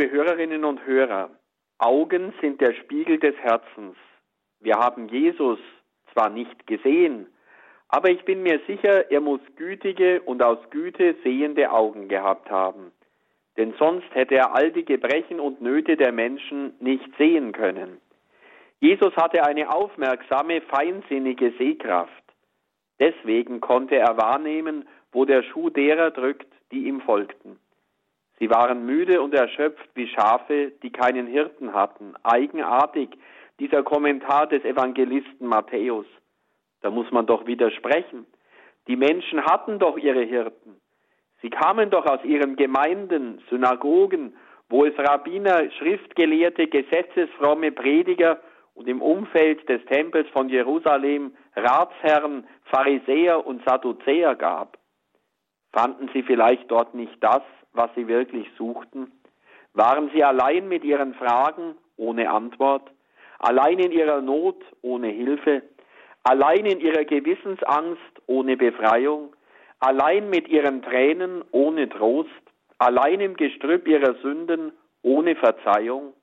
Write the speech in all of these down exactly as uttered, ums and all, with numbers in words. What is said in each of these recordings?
liebe Hörerinnen und Hörer, Augen sind der Spiegel des Herzens. Wir haben Jesus zwar nicht gesehen, aber ich bin mir sicher, er muss gütige und aus Güte sehende Augen gehabt haben. Denn sonst hätte er all die Gebrechen und Nöte der Menschen nicht sehen können. Jesus hatte eine aufmerksame, feinsinnige Sehkraft. Deswegen konnte er wahrnehmen, wo der Schuh derer drückt, die ihm folgten. Sie waren müde und erschöpft wie Schafe, die keinen Hirten hatten. Eigenartig, dieser Kommentar des Evangelisten Matthäus. Da muss man doch widersprechen. Die Menschen hatten doch ihre Hirten. Sie kamen doch aus ihren Gemeinden, Synagogen, wo es Rabbiner, Schriftgelehrte, gesetzesfromme Prediger und im Umfeld des Tempels von Jerusalem Ratsherren, Pharisäer und Sadduzäer gab. Fanden sie vielleicht dort nicht das, was sie wirklich suchten? Waren sie allein mit ihren Fragen ohne Antwort, allein in ihrer Not ohne Hilfe, allein in ihrer Gewissensangst ohne Befreiung, allein mit ihren Tränen ohne Trost, allein im Gestrüpp ihrer Sünden ohne Verzeihung?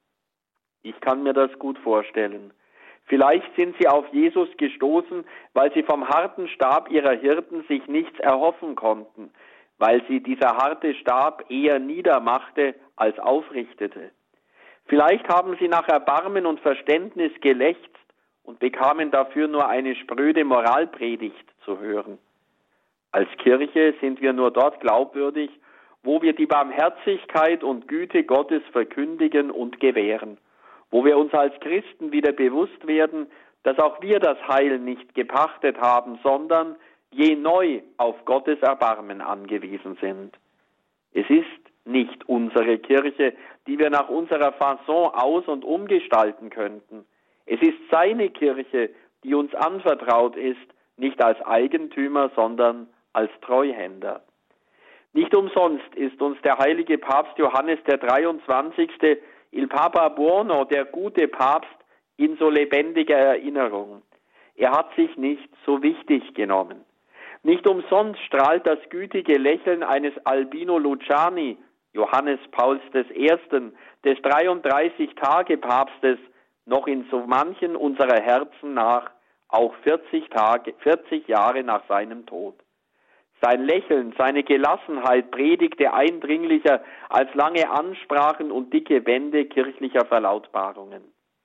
Ich kann mir das gut vorstellen. Vielleicht sind sie auf Jesus gestoßen, weil sie vom harten Stab ihrer Hirten sich nichts erhoffen konnten, weil sie dieser harte Stab eher niedermachte als aufrichtete. Vielleicht haben sie nach Erbarmen und Verständnis gelächzt und bekamen dafür nur eine spröde Moralpredigt zu hören. Als Kirche sind wir nur dort glaubwürdig, wo wir die Barmherzigkeit und Güte Gottes verkündigen und gewähren, wo wir uns als Christen wieder bewusst werden, dass auch wir das Heil nicht gepachtet haben, sondern je neu auf Gottes Erbarmen angewiesen sind. Es ist nicht unsere Kirche, die wir nach unserer Fasson aus- und umgestalten könnten. Es ist seine Kirche, die uns anvertraut ist, nicht als Eigentümer, sondern als Treuhänder. Nicht umsonst ist uns der heilige Papst Johannes der dreiundzwanzigste Il Papa Buono, der gute Papst, in so lebendiger Erinnerung. Er hat sich nicht so wichtig genommen. Nicht umsonst strahlt das gütige Lächeln eines Albino Luciani, Johannes Pauls des Ersten, des dreiunddreißig-Tage-Papstes, noch in so manchen unserer Herzen nach, auch vierzig Tage, vierzig Jahre nach seinem Tod. Sein Lächeln, seine Gelassenheit predigte eindringlicher als lange Ansprachen und dicke Bände kirchlicher Verlautbarungen.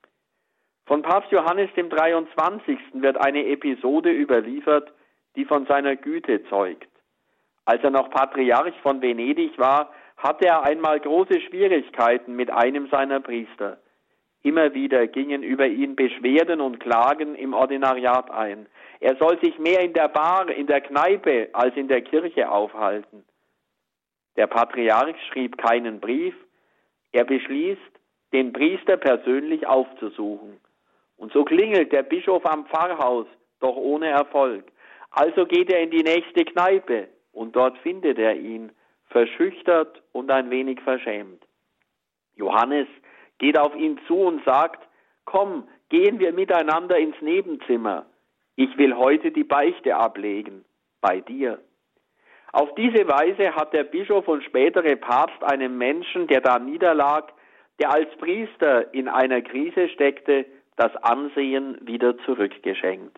Von Papst Johannes dem dreiundzwanzigsten wird eine Episode überliefert, die von seiner Güte zeugt. Als er noch Patriarch von Venedig war, hatte er einmal große Schwierigkeiten mit einem seiner Priester. Immer wieder gingen über ihn Beschwerden und Klagen im Ordinariat ein. Er soll sich mehr in der Bar, in der Kneipe als in der Kirche aufhalten. Der Patriarch schrieb keinen Brief. Er beschließt, den Priester persönlich aufzusuchen. Und so klingelt der Bischof am Pfarrhaus, doch ohne Erfolg. Also geht er in die nächste Kneipe und dort findet er ihn, verschüchtert und ein wenig verschämt. Johannes geht auf ihn zu und sagt: Komm, gehen wir miteinander ins Nebenzimmer. Ich will heute die Beichte ablegen, bei dir. Auf diese Weise hat der Bischof und spätere Papst einem Menschen, der da niederlag, der als Priester in einer Krise steckte, das Ansehen wieder zurückgeschenkt.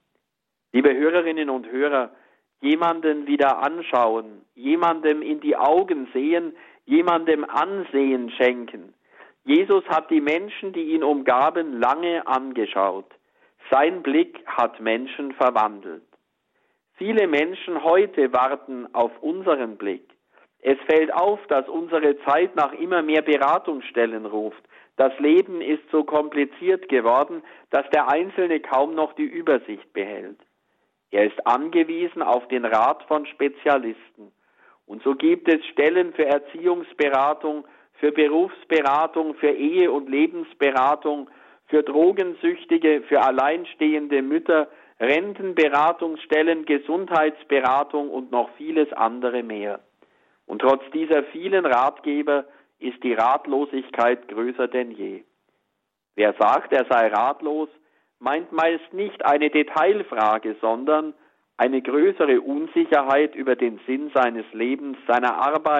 Liebe Hörerinnen und Hörer, jemanden wieder anschauen, jemandem in die Augen sehen, jemandem Ansehen schenken. Jesus hat die Menschen, die ihn umgaben, lange angeschaut. Sein Blick hat Menschen verwandelt. Viele Menschen heute warten auf unseren Blick. Es fällt auf, dass unsere Zeit nach immer mehr Beratungsstellen ruft. Das Leben ist so kompliziert geworden, dass der Einzelne kaum noch die Übersicht behält. Er ist angewiesen auf den Rat von Spezialisten. Und so gibt es Stellen für Erziehungsberatung, für Berufsberatung, für Ehe- und Lebensberatung, für Drogensüchtige, für alleinstehende Mütter, Rentenberatungsstellen, Gesundheitsberatung und noch vieles andere mehr. Und trotz dieser vielen Ratgeber ist die Ratlosigkeit größer denn je. Wer sagt, er sei ratlos, meint meist nicht eine Detailfrage, sondern eine größere Unsicherheit über den Sinn seines Lebens, seiner Arbeit,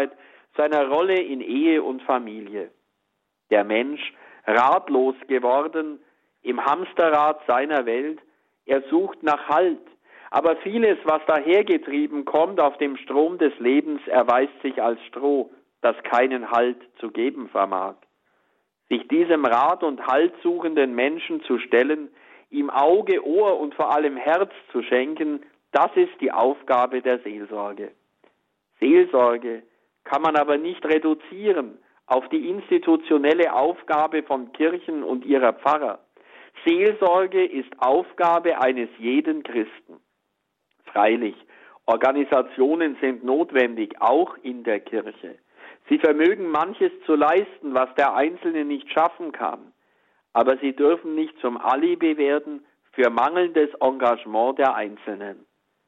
seiner Rolle in Ehe und Familie. Der Mensch, ratlos geworden im Hamsterrad seiner Welt, er sucht nach Halt. Aber vieles, was dahergetrieben kommt auf dem Strom des Lebens, erweist sich als Stroh, das keinen Halt zu geben vermag. Sich diesem Rat und Halt suchenden Menschen zu stellen, ihm Auge, Ohr und vor allem Herz zu schenken, das ist die Aufgabe der Seelsorge. Seelsorge kann man aber nicht reduzieren auf die institutionelle Aufgabe von Kirchen und ihrer Pfarrer. Seelsorge ist Aufgabe eines jeden Christen. Freilich, Organisationen sind notwendig, auch in der Kirche. Sie vermögen manches zu leisten, was der Einzelne nicht schaffen kann. Aber sie dürfen nicht zum Alibi werden für mangelndes Engagement der Einzelnen.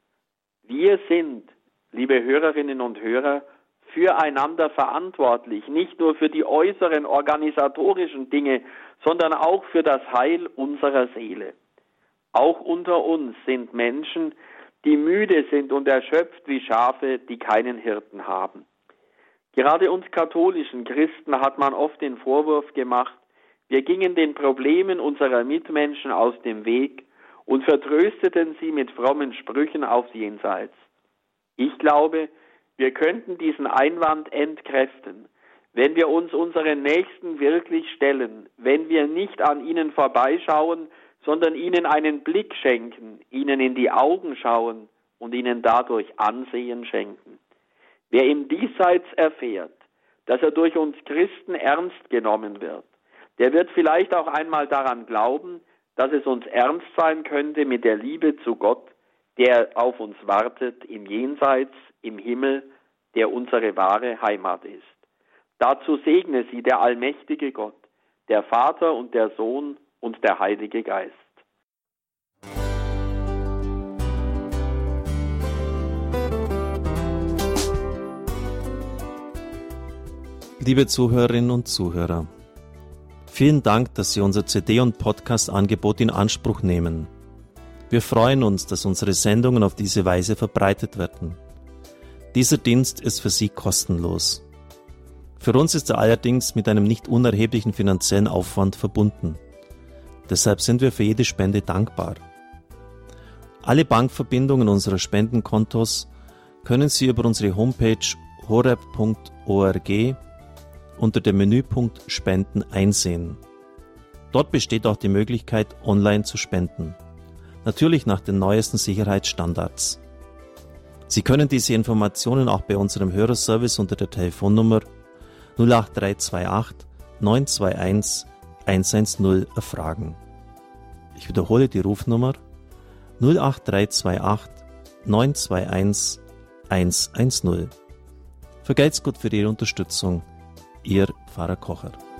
Wir sind, liebe Hörerinnen und Hörer, füreinander verantwortlich, nicht nur für die äußeren organisatorischen Dinge, sondern auch für das Heil unserer Seele. Auch unter uns sind Menschen, die müde sind und erschöpft wie Schafe, die keinen Hirten haben. Gerade uns katholischen Christen hat man oft den Vorwurf gemacht, wir gingen den Problemen unserer Mitmenschen aus dem Weg und vertrösteten sie mit frommen Sprüchen aufs Jenseits. Ich glaube, wir könnten diesen Einwand entkräften, wenn wir uns unseren Nächsten wirklich stellen, wenn wir nicht an ihnen vorbeischauen, sondern ihnen einen Blick schenken, ihnen in die Augen schauen und ihnen dadurch Ansehen schenken. Wer im Diesseits erfährt, dass er durch uns Christen ernst genommen wird, der wird vielleicht auch einmal daran glauben, dass es uns ernst sein könnte mit der Liebe zu Gott, der auf uns wartet im Jenseits, im Himmel, der unsere wahre Heimat ist. Dazu segne sie der allmächtige Gott, der Vater und der Sohn und der Heilige Geist. Liebe Zuhörerinnen und Zuhörer, vielen Dank, dass Sie unser C D- und Podcast-Angebot in Anspruch nehmen. Wir freuen uns, dass unsere Sendungen auf diese Weise verbreitet werden. Dieser Dienst ist für Sie kostenlos. Für uns ist er allerdings mit einem nicht unerheblichen finanziellen Aufwand verbunden. Deshalb sind wir für jede Spende dankbar. Alle Bankverbindungen unserer Spendenkontos können Sie über unsere Homepage horeb punkt org unter dem Menüpunkt Spenden einsehen. Dort besteht auch die Möglichkeit, online zu spenden. Natürlich nach den neuesten Sicherheitsstandards. Sie können diese Informationen auch bei unserem Hörerservice unter der Telefonnummer null acht drei zwei acht neun zwei eins eins eins null erfragen. Ich wiederhole die Rufnummer null acht drei zwei acht neun zwei eins eins eins null. Vergelt's Gott für Ihre Unterstützung. Ihr Pfarrer Kocher.